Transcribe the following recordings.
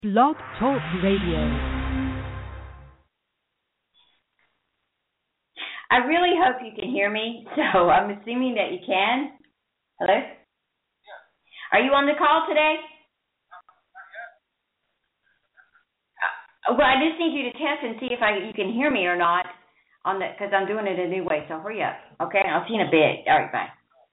Blog Talk Radio. I really hope you can hear me, so I'm assuming that you can. Hello? Are you on the call today? Well, I just need you to test and see if you can hear me or not, because I'm doing it a new way, so hurry up. Okay, I'll see you in a bit. All right, bye.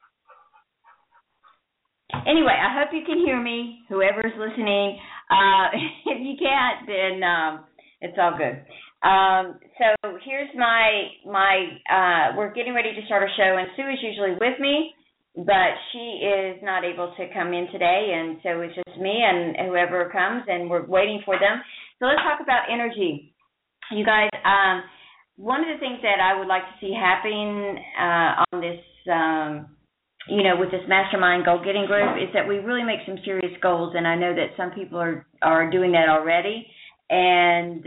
Anyway, I hope you can hear me, whoever's listening. If you can't, then it's all good. So here's we're getting ready to start our show, and Sue is usually with me, but she is not able to come in today, and so it's just me and whoever comes, and we're waiting for them. So let's talk about energy. You guys, one of the things that I would like to see happen on this with this mastermind goal-getting group is that we really make some serious goals, and I know that some people are doing that already. And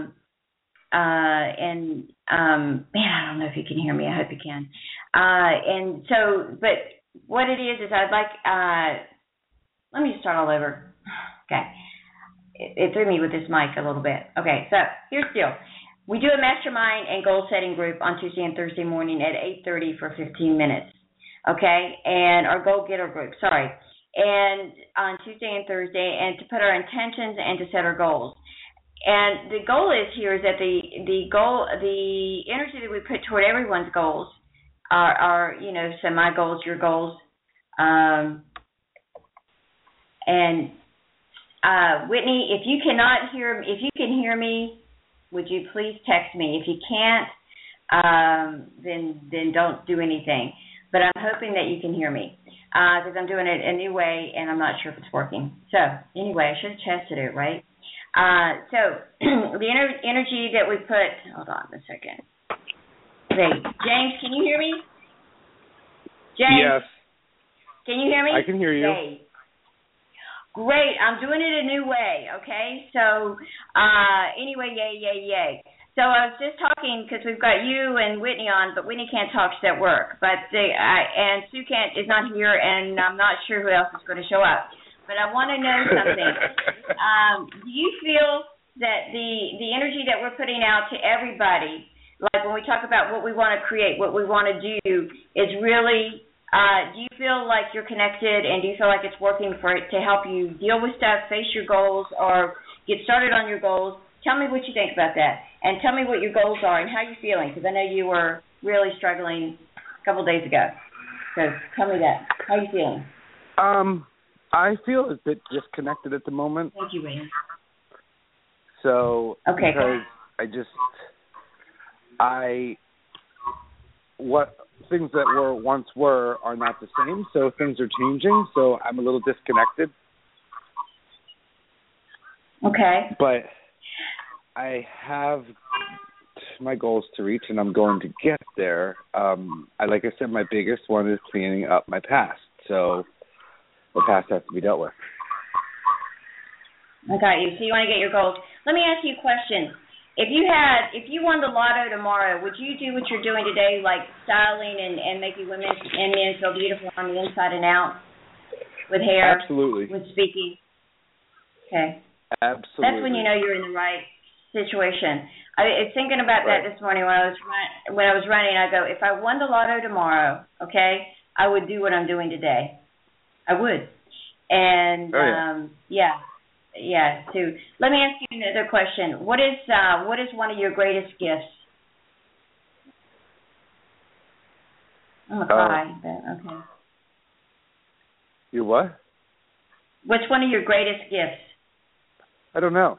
man, I don't know if you can hear me. I hope you can. And so, but what it is I'd like. Let me just start all over. Okay, it threw me with this mic a little bit. Okay, so here's the deal. We do a mastermind and goal-setting group on Tuesday and Thursday morning at 8:30 for 15 minutes. Okay, and our goal-getter group, and on Tuesday and Thursday, and to put our intentions and to set our goals. And the goal is that the energy that we put toward everyone's goals are so my goals, your goals, and Whitney, if you can hear me, would you please text me? If you can't, then don't do anything. But I'm hoping that you can hear me because I'm doing it a new way, and I'm not sure if it's working. So anyway, I should have tested it, right? So the energy that we put. Hold on a second. Okay, James, can you hear me? James, yes. Can you hear me? I can hear you. Okay. Great. I'm doing it a new way. Okay. So anyway, yay. So I was just talking because we've got you and Whitney on, but Whitney can't talk. She's at work. And Sue is not here, and I'm not sure who else is going to show up. But I want to know something. Do you feel that the energy that we're putting out to everybody, like when we talk about what we want to create, what we want to do, is really, do you feel like you're connected, and do you feel like it's working to help you deal with stuff, face your goals, or get started on your goals? Tell me what you think about that, and tell me what your goals are and how you're feeling, because I know you were really struggling a couple of days ago. So tell me that. How are you feeling? I feel a bit disconnected at the moment. Thank you, Wayne. So, okay, because what things that once were are not the same, so things are changing, so I'm a little disconnected. Okay. But I have my goals to reach, and I'm going to get there. Like I said, my biggest one is cleaning up my past. So the past has to be dealt with. I got you. So you want to get your goals. Let me ask you a question. If you won the lotto tomorrow, would you do what you're doing today, like styling and making women and men feel beautiful on the inside and out with hair? Absolutely. With speaking? Okay. Absolutely. That's when you know you're in the right situation. I was thinking about that this morning when I was running. I go, if I won the lotto tomorrow, okay, I would do what I'm doing today. I would. And yeah. So let me ask you another question. What is one of your greatest gifts? I'm gonna cry, but okay. Your what? What's one of your greatest gifts? I don't know.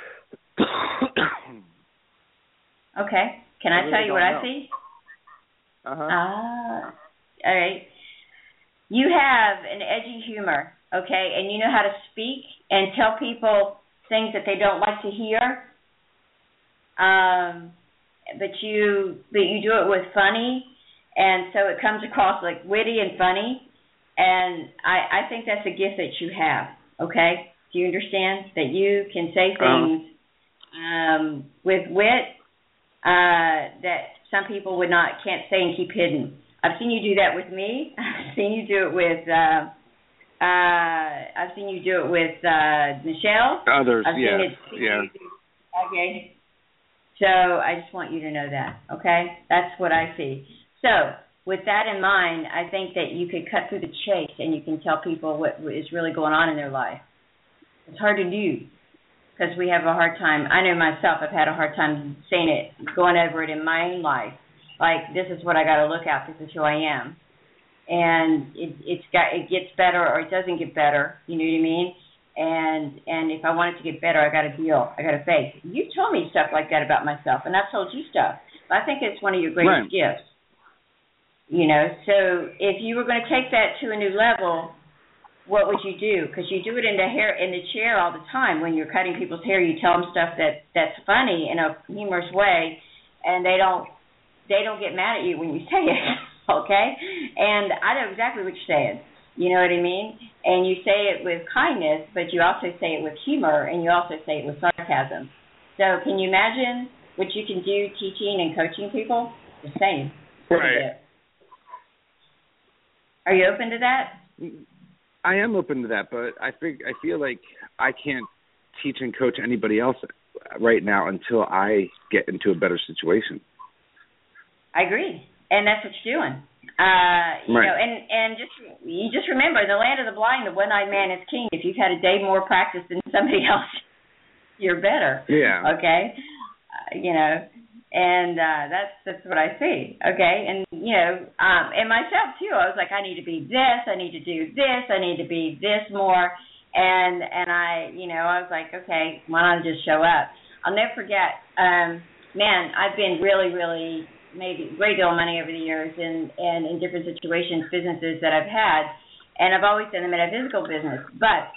Okay. Can I tell you what I see? Uh-huh. All right. You have an edgy humor, okay, and you know how to speak and tell people things that they don't like to hear. But you do it with funny, and so it comes across like witty and funny. And I think that's a gift that you have, okay? Do you understand that you can say things with wit that some people can't say and keep hidden? I've seen you do that with me. I've seen you do it with I've seen you do it with Michelle. Others, I've yeah, seen it. yeah. Okay. So I just want you to know that, okay? That's what I see. So with that in mind, I think that you could cut through the chase and you can tell people what is really going on in their life. It's hard to do because we have a hard time. I know myself, I've had a hard time saying it, going over it in my own life. Like, this is what I got to look at. This is who I am. And it gets better or it doesn't get better, you know what I mean? And if I want it to get better, I got to deal. I got to face. You told me stuff like that about myself, and I've told you stuff. But I think it's one of your greatest gifts. You know, so if you were going to take that to a new level, what would you do? Because you do it in the chair all the time. When you're cutting people's hair, you tell them stuff that's funny in a humorous way, and they don't get mad at you when you say it. Okay, and I know exactly what you're saying. You know what I mean? And you say it with kindness, but you also say it with humor, and you also say it with sarcasm. So can you imagine what you can do teaching and coaching people? The same. Right. Are you open to that? I am open to that, but I feel like I can't teach and coach anybody else right now until I get into a better situation. I agree, and that's what you're doing. You know, and just remember, in the land of the blind, the one-eyed man is king. If you've had a day more practice than somebody else, you're better. Yeah. Okay. You know, and that's what I see. Okay, and you know, and myself too. I was like, I need to be this. I need to do this. I need to be this more. And I, you know, I was like, okay, why don't I just show up? I'll never forget. Man, I've been really made a great deal of money over the years and in different situations, businesses that I've had, and I've always done the metaphysical business. But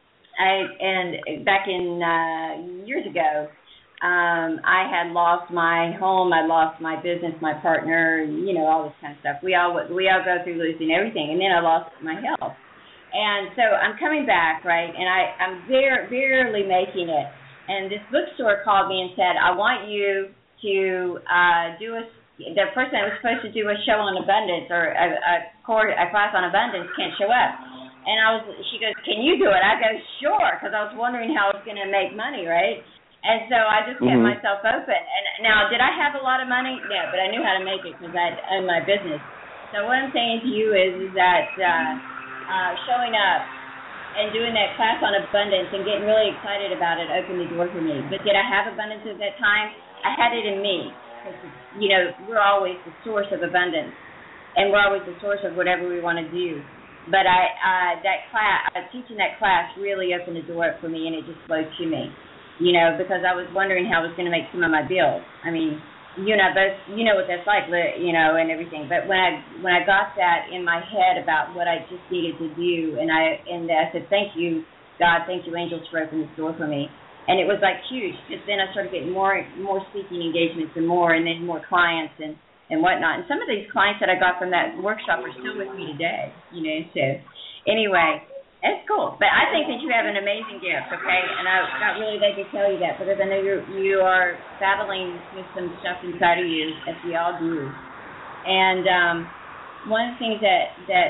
back in years ago, I had lost my home, I lost my business, my partner, you know, all this kind of stuff. We all go through losing everything, and then I lost my health. And so I'm coming back, right, and I'm barely making it. And this bookstore called me and said, I want you to the person that was supposed to do a show on abundance or a class on abundance can't show up. And she goes, can you do it? I go, sure, because I was wondering how I was going to make money, right? And so I just kept myself open. And now, did I have a lot of money? No, but I knew how to make it because I owned my business. So what I'm saying to you is that showing up and doing that class on abundance and getting really excited about it opened the door for me. But did I have abundance at that time? I had it in me. You know, we're always the source of abundance, and we're always the source of whatever we want to do. But teaching that class really opened the door for me, and it just flowed to me, you know, because I was wondering how I was going to make some of my bills. I mean, you and I both, you know what that's like, you know, and everything. But when I got that in my head about what I just needed to do, and I said, thank you, God, thank you, angels, for opening this door for me. And it was like huge, because then I started getting more speaking engagements and then more clients and whatnot. And some of these clients that I got from that workshop are still with me today, you know. So anyway, it's cool. But I think that you have an amazing gift, okay? And I'm not really there to tell you that, because I know you are battling with some stuff inside of you, as we all do. And one of the things that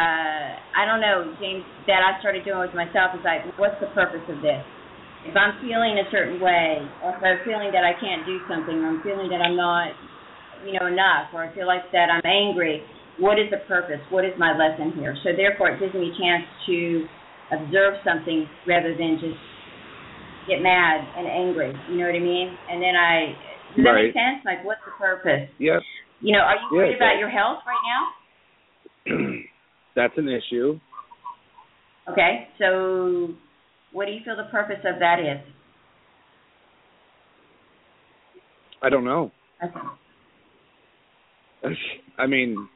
I don't know, James, that I started doing with myself is like, what's the purpose of this? If I'm feeling a certain way, or if I'm feeling that I can't do something, or I'm feeling that I'm not, you know, enough, or I feel like that I'm angry, what is the purpose? What is my lesson here? So therefore, it gives me a chance to observe something rather than just get mad and angry. You know what I mean? And then does that make sense? Like, what's the purpose? Yep. You know, are you worried about your health right now? That's an issue. Okay, so what do you feel the purpose of that is? I don't know. Okay. I mean,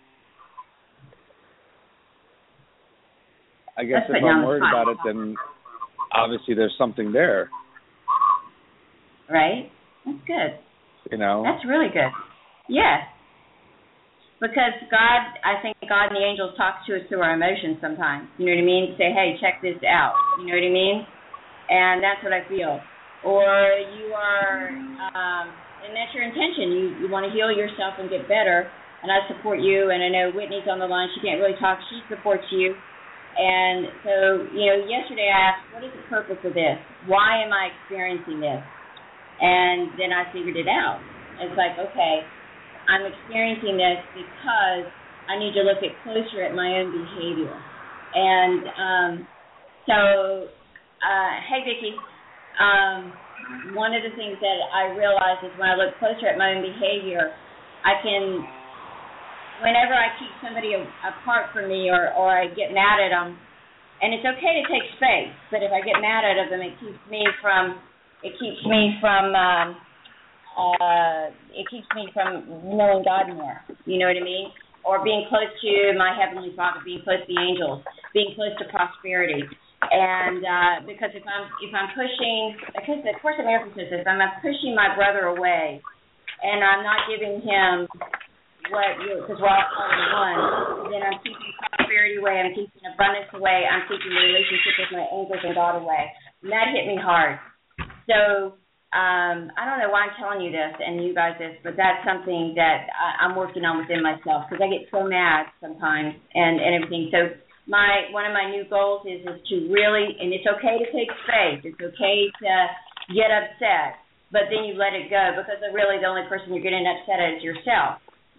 I guess if I'm worried about it, then obviously there's something there. Right? That's good. You know? That's really good. Yeah. Because I think God and the angels talk to us through our emotions sometimes. You know what I mean? Say, hey, check this out. You know what I mean? And that's what I feel. Or you are, and that's your intention. You want to heal yourself and get better. And I support you. And I know Whitney's on the line. She can't really talk. She supports you. And so, yesterday I asked, what is the purpose of this? Why am I experiencing this? And then I figured it out. It's like, okay, I'm experiencing this because I need to look closer at my own behavior. And hey, Vicki, one of the things that I realize is when I look closer at my own behavior, I can, whenever I keep somebody apart from me or I get mad at them, and it's okay to take space, but if I get mad at them, it keeps me from knowing God more. You know what I mean? Or being close to my Heavenly Father, being close to the angels, being close to prosperity. And because if I'm pushing, because of Course in Miracles says this, I'm pushing my brother away, and I'm not giving him because we're all part of one, then I'm keeping prosperity away, I'm keeping abundance away, I'm keeping the relationship with my angels and God away. And that hit me hard. So I don't know why I'm telling you this and you guys this, but that's something that I'm working on within myself because I get so mad sometimes and everything. So one of my new goals is to really, and it's okay to take space, it's okay to get upset, but then you let it go because really the only person you're getting upset at is yourself,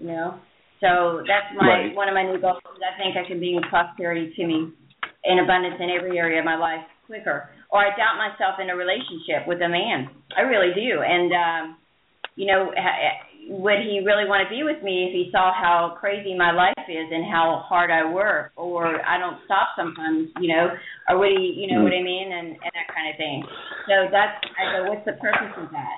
So that's one of my new goals. I think I can bring prosperity to me in abundance in every area of my life quicker. Or I doubt myself in a relationship with a man. I really do. And, would he really want to be with me if he saw how crazy my life is and how hard I work or I don't stop sometimes, or would he, what I mean, and that kind of thing. So I go, what's the purpose of that,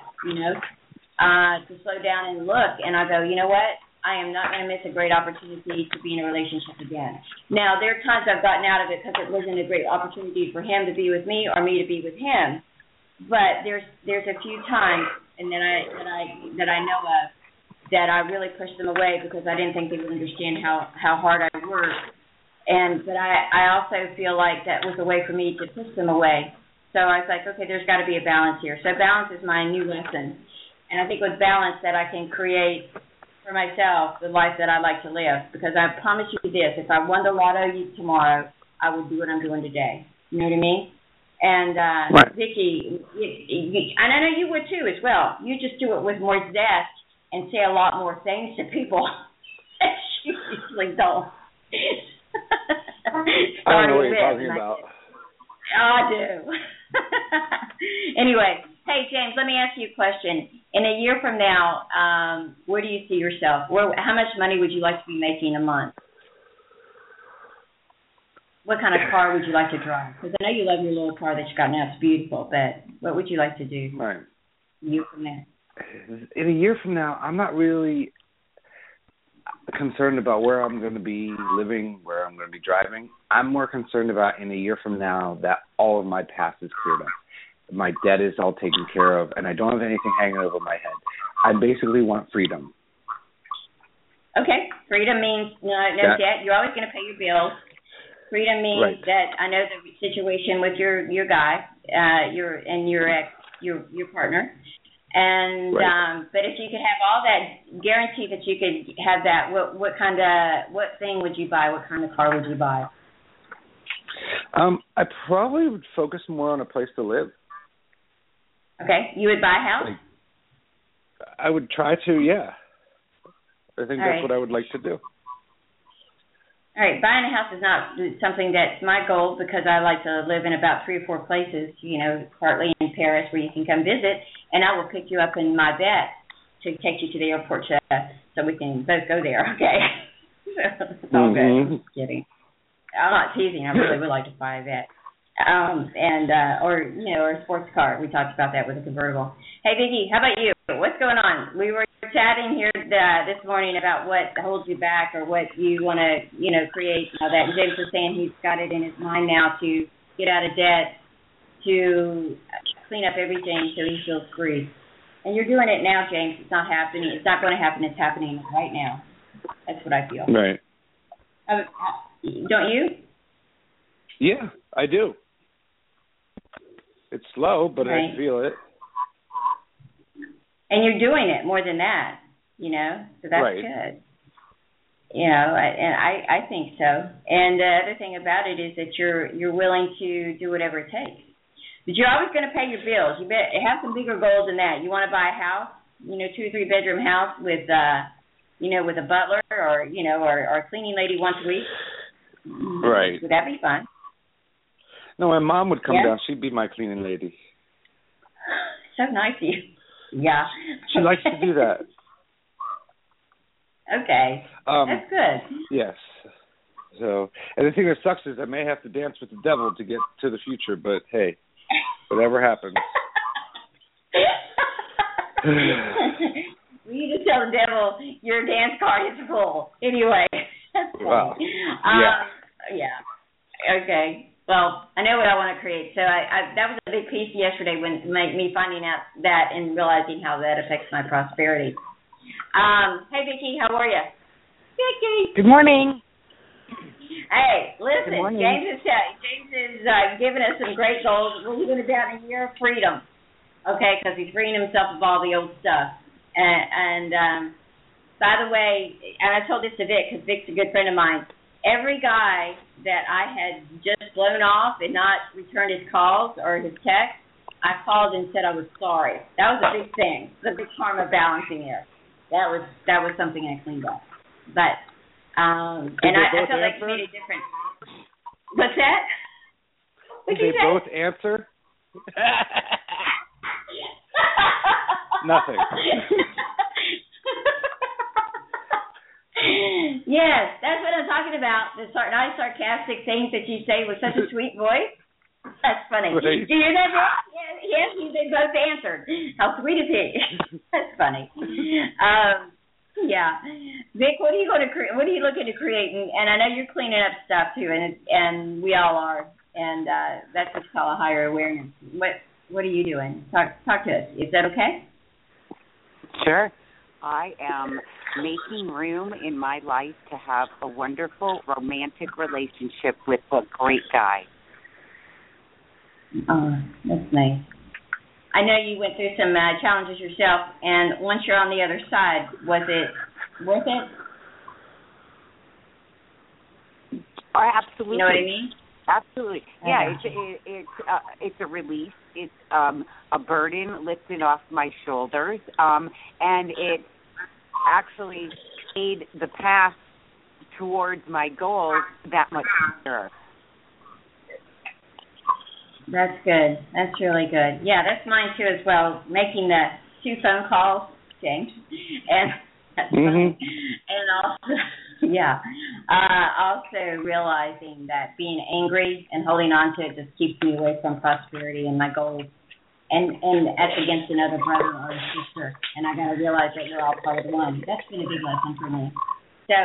to slow down and look. And I go, you know what? I am not going to miss a great opportunity to be in a relationship again. Now, there are times I've gotten out of it because it wasn't a great opportunity for him to be with me or me to be with him. But there's a few times and that I know of that I really pushed them away because I didn't think they would understand how hard I work. But I also feel like that was a way for me to push them away. So I was like, okay, there's got to be a balance here. So balance is my new lesson. And I think with balance that I can create for myself the life that I like to live, because I promise you this, if I won the lotto tomorrow, I would do what I'm doing today. You know what I mean? And right. Vicki, and I know you would too as well. You just do it with more zest and say a lot more things to people that you usually don't. I don't know what you're talking about. I do. Anyway, hey, James, let me ask you a question. In a year from now, where do you see yourself? How much money would you like to be making a month? What kind of car would you like to drive? Because I know you love your little car that you got now. It's beautiful, but what would you like to do right. a year from now? In a year from now, I'm not really concerned about where I'm going to be living, where I'm going to be driving. I'm more concerned about in a year from now that all of my past is cleared up. My debt is all taken care of, and I don't have anything hanging over my head. I basically want freedom. Okay. Freedom means no debt. You're always going to pay your bills. Freedom means right. that I know the situation with your guy, your partner, and right. But if you could have all that, guarantee that you could have that, what thing would you buy? What kind of car would you buy? I probably would focus more on a place to live. Okay, you would buy a house? I would try to, yeah. I think that's what I would like to do. All right, buying a house is not something that's my goal because I like to live in about 3 or 4 places, partly in Paris where you can come visit, and I will pick you up in my vet to take you to the airport so we can both go there, okay? It's all good. I'm just kidding. I'm not teasing. I really would like to buy a vet. Or a sports car. We talked about that with a convertible. Hey, Vicki, how about you? What's going on? We were chatting here this morning about what holds you back or what you want to, create. That James was saying he's got it in his mind now to get out of debt, to clean up everything so he feels free. And you're doing it now, James. It's not happening. It's not going to happen. It's happening right now. That's what I feel. Right. Don't you? Yeah, I do. It's slow, but right. I feel it. And you're doing it more than that, so that's right. good. I think so. And the other thing about it is that you're willing to do whatever it takes. But you're always going to pay your bills. You have some bigger goals than that. You want to buy a house, 2 or 3 bedroom house with with a butler or a cleaning lady once a week. Right. Would that be fun? No, my mom would come down. She'd be my cleaning lady. So nice of you. Yeah. She likes to do that. Okay. That's good. Yes. So, and the thing that sucks is I may have to dance with the devil to get to the future, but hey, whatever happens. Well, you just tell the devil your dance card is full. Anyway. That's funny. Wow. Yeah. Okay. Well, I know what I want to create. So that was a big piece yesterday when me finding out that and realizing how that affects my prosperity. Hey, Vicki, how are you? Vicki. Good morning. Hey, listen, Good morning. James is giving us some great goals. We're living about a year of freedom, okay, because he's freeing himself of all the old stuff. And by the way, and I told this to Vic because Vic's a good friend of mine, every guy that I had just blown off and not returned his calls or his texts, I called and said I was sorry. That was a big thing, the big karma balancing there. That was something I cleaned up. But and I felt like it made a difference. What's that? Did they both answer? Nothing. Yes, that's what I'm talking about. The nice sarcastic things that you say with such a sweet voice. That's funny. Right. Do you hear that? Yes, they both answered. How sweet is he? That's funny. Yeah, Vic, what are you going to create? What are you looking to create? And I know you're cleaning up stuff too, and we all are. And that's what's called a higher awareness. What are you doing? Talk to us. Is that okay? Sure. I am making room in my life to have a wonderful romantic relationship with a great guy. Oh, that's nice. I know you went through some challenges yourself, and once you're on the other side, was it worth it? Oh, absolutely. You know what I mean? Absolutely. Yeah, it's a release. It's a burden lifted off my shoulders, and it actually made the path towards my goals that much clearer. That's good. That's really good. Yeah, that's mine too as well. Making the 2 phone calls, James, and that's funny. And also, also realizing that being angry and holding on to it just keeps me away from prosperity and my goals. And that's against another brother or a sister. And I got to realize that we're all part of one. That's been a big lesson for me. So,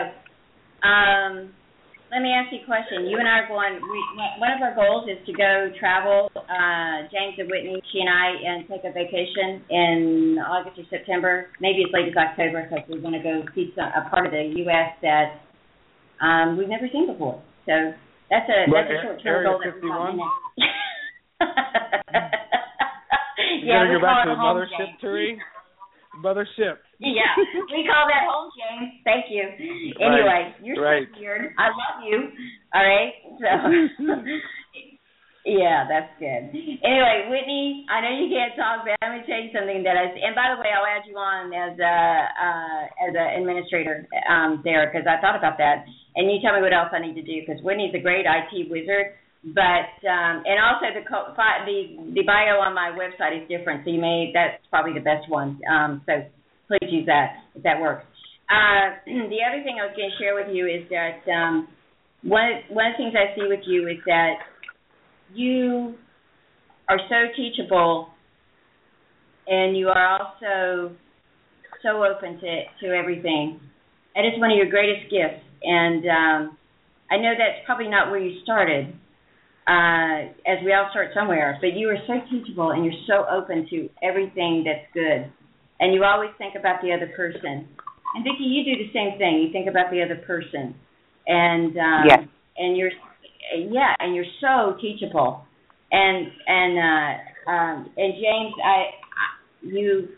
let me ask you a question. You and I are going, one of our goals is to go travel, James and Whitney, she and I, and take a vacation in August or September, maybe as late as October, because we're going to go see a part of the U.S. that we've never seen before. So that's a short-term goal that we're talking about. Yeah, we're going to go back to the mothership, Turi? Mothership. Yeah, we call that home, James. Thank you. Anyway, you're so weird. I love you. All right. So, yeah, that's good. Anyway, Whitney, I know you can't talk, but I'm going to tell you something and by the way, I'll add you on as an administrator there because I thought about that. And you tell me what else I need to do because Whitney's a great IT wizard. But and also the bio on my website is different, so that's probably the best one. So please use that if that works. The other thing I was going to share with you is that one of the things I see with you is that you are so teachable, and you are also so open to everything. And it's one of your greatest gifts. And I know that's probably not where you started. As we all start somewhere, but you are so teachable and you're so open to everything that's good, and you always think about the other person. And Vicki, you do the same thing. You think about the other person, and yes. And you're so teachable. And James,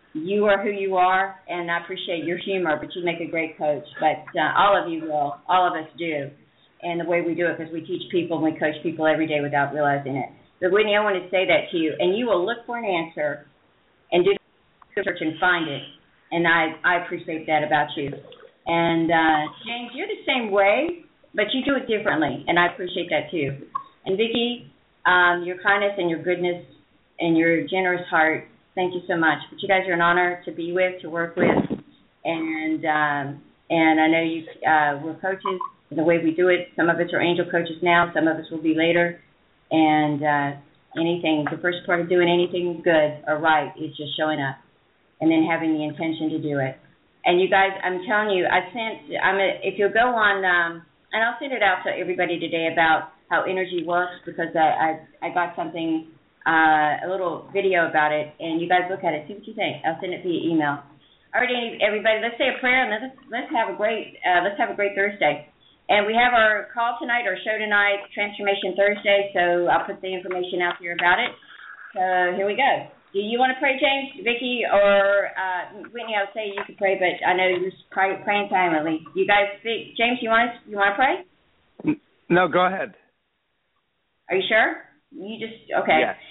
you are who you are, and I appreciate your humor, but you make a great coach. But all of you will. All of us do. And the way we do it, because we teach people and we coach people every day without realizing it. But, Whitney, I want to say that to you. And you will look for an answer and do research and find it. And I appreciate that about you. And, James, you're the same way, but you do it differently, and I appreciate that too. And, Vicki, your kindness and your goodness and your generous heart, thank you so much. But you guys are an honor to be with, to work with, and I know you we're coaches. The way we do it, some of us are angel coaches now, some of us will be later, and the first part of doing anything good or right is just showing up, and then having the intention to do it. And you guys, I'm telling you, if you'll go on, and I'll send it out to everybody today about how energy works, because I got something, a little video about it, and you guys look at it, see what you think. I'll send it via email. All right, everybody, let's say a prayer, and let's have a great Thursday. And we have our call tonight, our show tonight, Transformation Thursday, so I'll put the information out there about it. So here we go. Do you want to pray, James, Vicki, or Whitney? I would say you could pray, but I know you're praying silently. You guys speak. James, you want to pray? No, go ahead. Are you sure? Okay. Yes.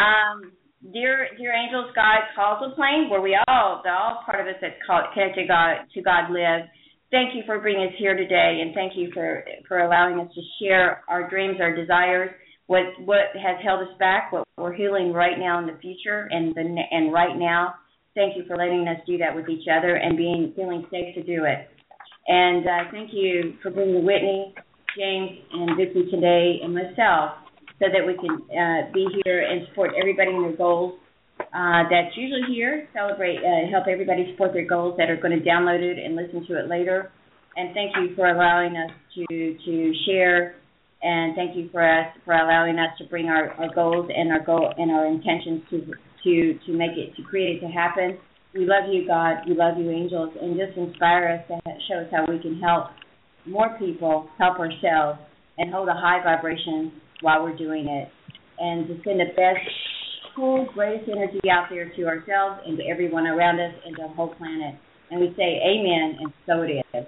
Dear angels, God calls a plane where we all part of us that's connected to God live. Thank you for bringing us here today, and thank you for allowing us to share our dreams, our desires, what has held us back, what we're healing right now in the future, and right now. Thank you for letting us do that with each other and feeling safe to do it. And thank you for bringing Whitney, James, and Vicki today, and myself, so that we can be here and support everybody in their goals. That's usually here, help everybody support their goals that are going to download it and listen to it later. And thank you for allowing us to share, and thank you for allowing us to bring our goals and our intentions to make it, to create it to happen. We love you, God. We love you, angels, and just inspire us to show us how we can help more people, help ourselves, and hold a high vibration while we're doing it, and to send the best, cool, greatest energy out there to ourselves and to everyone around us and to the whole planet. And we say amen, and so it is.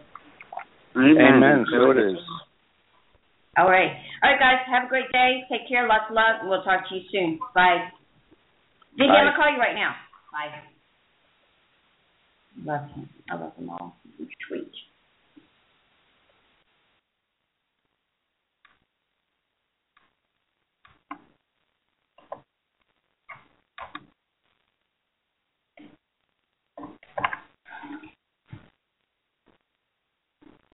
Amen. So it is. All right, guys, have a great day. Take care. Lots of love. We'll talk to you soon. Bye. Vicki, I'm going to call you right now. Bye. Love him. I love them all. Sweet.